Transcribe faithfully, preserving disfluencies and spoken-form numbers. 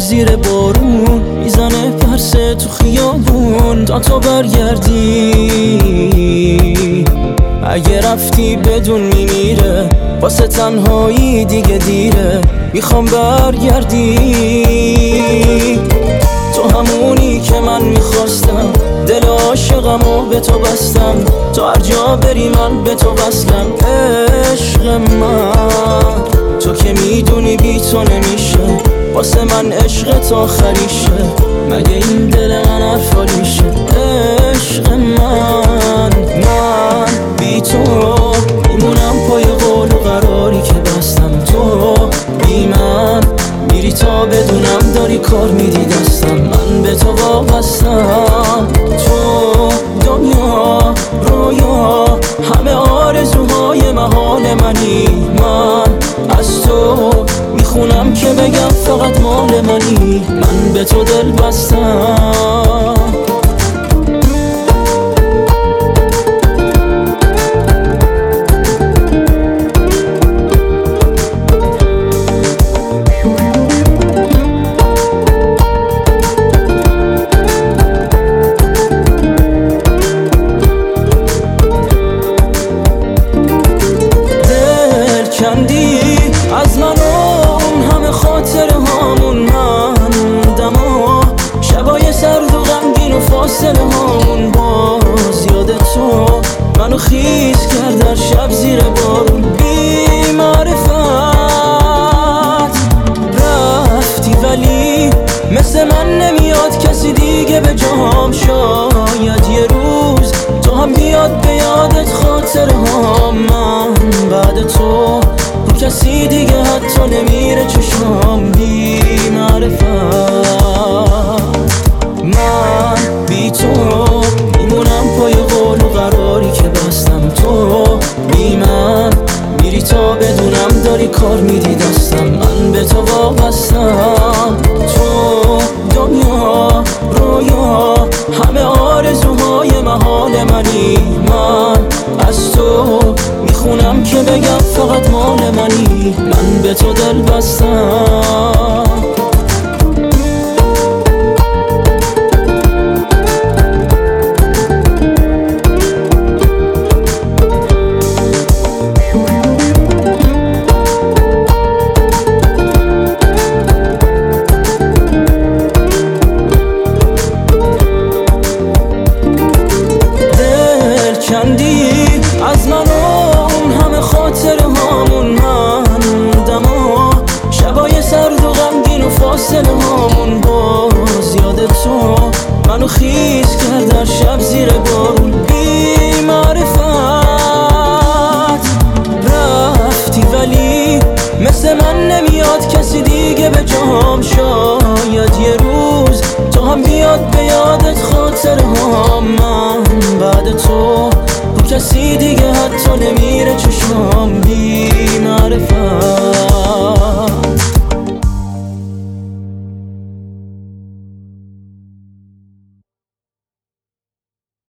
زیر بارون میزنه پرسه تو خیابون تا تو برگردی. اگه رفتی بدون میمیره واسه تنهایی دیگه دیره، میخوام برگردی. تو همونی که من میخواستم، دل عاشقمو به تو بستم، تو هر جا بری من به تو وصلم. عشق من تو که میدونی بی تو نمیشه، واسه من عشق تا خریشه، مگه این دل من حرفالیشه. عشق من من بی تو میمونم پای قول و قراری که بستم. تو بی من میری تا بدونم داری کار میدی دستم. من به تو وابستم، تو دنیا رویا همه آرزوهای محال منی. من از تو میخونم که بگم فقط مال منی. من به تو دل بستم. کندی از من و اون همه خاطر هامون، من دما شبای سرد و غمگین و فاصله هامون. باز یاد تو منو خیس کرد در شب زیر بارون. بی معرفت رفتی ولی مثل من نمیاد کسی دیگه به جام. شاید یه روز تو هم بیاد به یادت خاطر هام. من بعد تو کسی دیگه حتی نمیره چشمام. بی معرفت من بی تو میمونم پای قول و قراری که بستم. تو بی من میری تا بدونم داری کار میدی دستم. من به تو وابستم، تو دنیا رویا همه آرزوهای محال منی. من از تو میخونم که بگم فقط مال منی. من به تو دل بستم. دل کندی از من و اون همه خاطر هامون، من دما شبای سرد و غمگین و فاصله هامون. باز یاد تو منو خیس کرد در شب زیر بارون. بی معرفت رفتی ولی مثل من نمیاد کسی دیگه به جام. شاید یه روز تو هم بیاد به یادت خاطر هام. من بعد تو کسی دیگه حتی نمیره چشمام. بی معرفت